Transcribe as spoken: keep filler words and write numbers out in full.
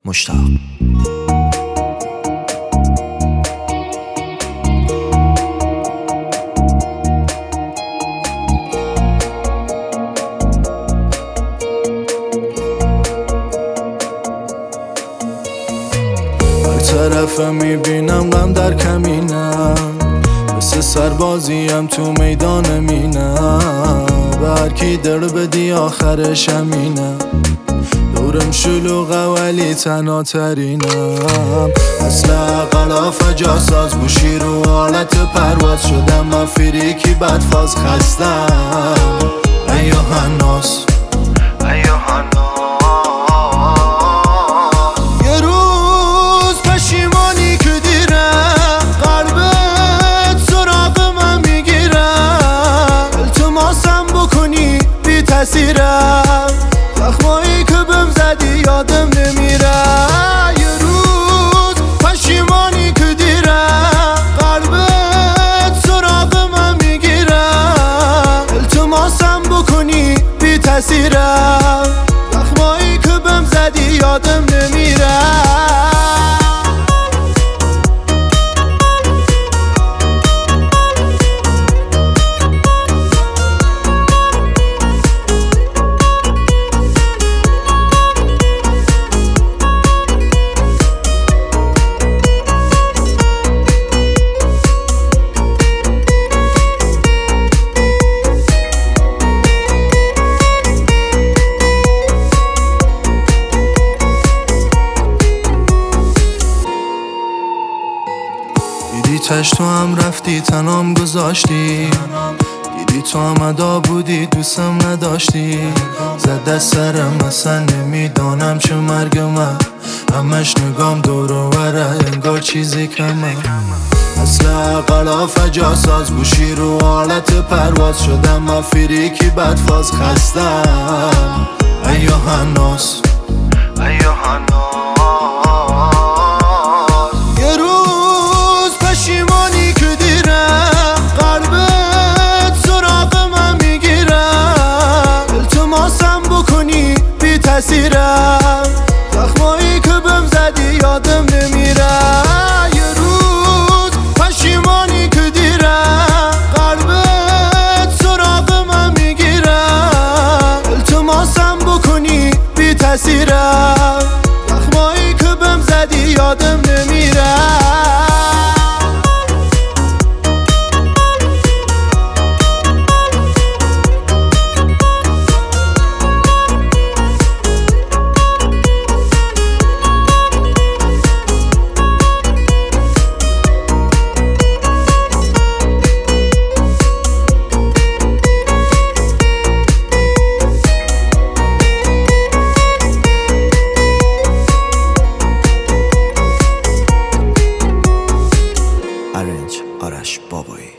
مشتاق. هر طرف میبینم غم در کمینم، مثل سربازیم تو میدان مینم. به هر کی در بدی آخرش همینم، دورم شلوغه ولی تنها ترینم. مثل قلافه جاساز گوشی رو حالت پرواز شدم. من فریکی بدفاز خستم. ای هناس ای هناس یه روز پشیمانی که دیرم، قلبت سراغ من میگیرم. التماسم بکنی بی تاثیرم، زخمایی که بهم زدی یادم نمیره. یه روز پشیمانی که دیرم، قلبت سراغ من میگیرم. التماسم بکنی بی تاثیرم، زخمایی که بهم زدی یادم نمیره. دیدی چش تو هم رفتی تنام گذاشتی، دیدی تو هم ادا بودی دوستم نداشتی. زد دست سرم اصلا نمیدانم چه مرگ من، همش نگام دور و بره انگار چیزی کمه. مثل قلافه جاساز گوشی رو حالت پرواز شدم. من فریکی بدفاز خستم. ای هناس ای هناس یه روز پشیمانی که دیرم، قلبت سراغ من میگیرم. التماسم بکنی بی تاثیرم، زخمایی که بهم زدی یادم نمیره. یه روز پشیمانی که دیرم، قلبت سراغ من میگیرم. التماسم بکنی بی تاثیرم، زخمایی که بهم زدی یادم نمیره. Arrange آرش بابایی.